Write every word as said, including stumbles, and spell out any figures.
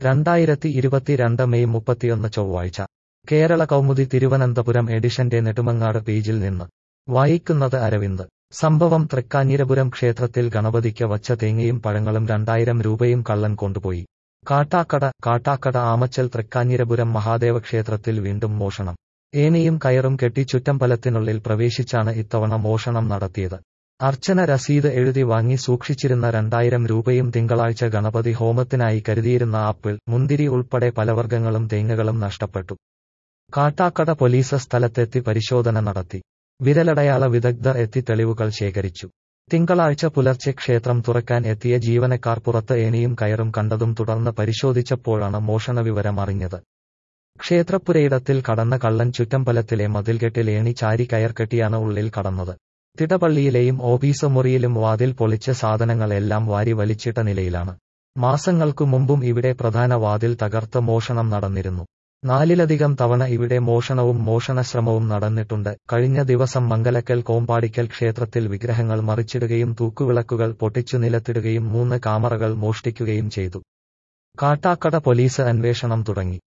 രണ്ടായിരത്തി ഇരുപത്തിരണ്ട് മെയ് മുപ്പത്തിയൊന്ന് ചൊവ്വാഴ്ച കേരള കൗമുദി തിരുവനന്തപുരം എഡിഷന്റെ നെടുമങ്ങാട് പേജിൽ നിന്ന് വായിക്കുന്നത് അരവിന്ദ്. സംഭവം തൃക്കാഞ്ഞിരപുരം ക്ഷേത്രത്തിൽ ഗണപതിക്ക് വച്ച തേങ്ങയും പഴങ്ങളും രണ്ടായിരം രൂപയും കള്ളൻ കൊണ്ടുപോയി. കാട്ടാക്കട കാട്ടാക്കട ആമച്ചൽ തൃക്കാഞ്ഞിരപുരം മഹാദേവ ക്ഷേത്രത്തിൽ വീണ്ടും മോഷണം. ഏണിയും കയറും കെട്ടി ചുറ്റമ്പലത്തിനുള്ളിൽ പ്രവേശിച്ചാണ് ഇത്തവണ മോഷണം നടത്തിയത്. അർച്ചന രസീത് എഴുതി വാങ്ങി സൂക്ഷിച്ചിരുന്ന രണ്ടായിരം രൂപയും തിങ്കളാഴ്ച ഗണപതി ഹോമത്തിനായി കരുതിയിരുന്ന ആപ്പിൾ, മുന്തിരി ഉൾപ്പെടെ പലവർഗ്ഗങ്ങളും തേങ്ങകളും നഷ്ടപ്പെട്ടു. കാട്ടാക്കട പോലീസ് സ്ഥലത്തെത്തി പരിശോധന നടത്തി. വിരലടയാള വിദഗ്ധർ എത്തി തെളിവുകൾ ശേഖരിച്ചു. തിങ്കളാഴ്ച പുലർച്ചെ ക്ഷേത്രം തുറക്കാൻ എത്തിയ ജീവനക്കാർ പുറത്ത് ഏണിയും കയറും കണ്ടതും തുടർന്ന് പരിശോധിച്ചപ്പോഴാണ് മോഷണവിവരം അറിഞ്ഞത്. ക്ഷേത്രപ്പുരയിടത്തിൽ കടന്ന കള്ളൻ ചുറ്റമ്പലത്തിലെ മതിൽകെട്ടിൽ ഏണി ചാരി കയർ കെട്ടിയാണ് ഉള്ളിൽ കടന്നത്. തിടപള്ളിയിലെയും ഓഫീസ് മുറിയിലും വാതിൽ പൊളിച്ച് സാധനങ്ങളെല്ലാം വാരി വലിച്ചിട്ട നിലയിലാണ്. മാസങ്ങൾക്കു മുമ്പും ഇവിടെ പ്രധാന വാതിൽ തകർത്ത് മോഷണം നടന്നിരുന്നു. നാലിലധികം തവണ ഇവിടെ മോഷണവും മോഷണശ്രമവും നടന്നിട്ടുണ്ട്. കഴിഞ്ഞ ദിവസം മംഗലക്കൽ കോമ്പാടിക്കൽ ക്ഷേത്രത്തിൽ വിഗ്രഹങ്ങൾ മറിച്ചിടുകയും തൂക്കുവിളക്കുകൾ പൊട്ടിച്ചു നിലത്തിടുകയും മൂന്ന് കാമറകൾ മോഷ്ടിക്കുകയും ചെയ്തു. കാട്ടാക്കട പോലീസ് അന്വേഷണം തുടങ്ങി.